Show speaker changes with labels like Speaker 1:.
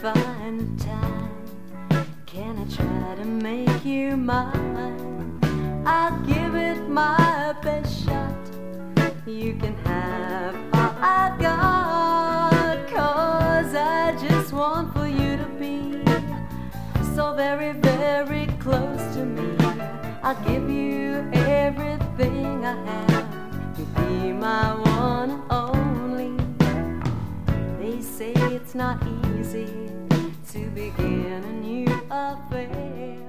Speaker 1: find the time? Can I try to make you mine? I'll give it my best shot. You can have all I've got, 'cause I just want for you to be so very, very close to me. I'll give you everything I have. You'll be my one and only. They say it's not easy to begin a new affair.